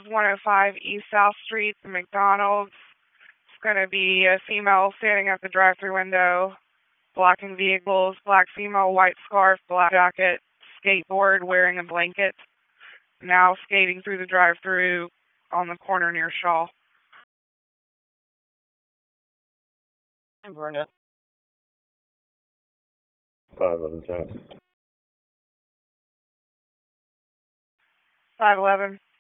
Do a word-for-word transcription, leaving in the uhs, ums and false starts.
one oh five East South Street, the McDonald's. It's going to be a female standing at the drive-thru window, blocking vehicles, black female, white scarf, black jacket, skateboard, wearing a blanket. Now skating through the drive-thru on the corner near Shaw. And Brenda. five eleven South. five eleven.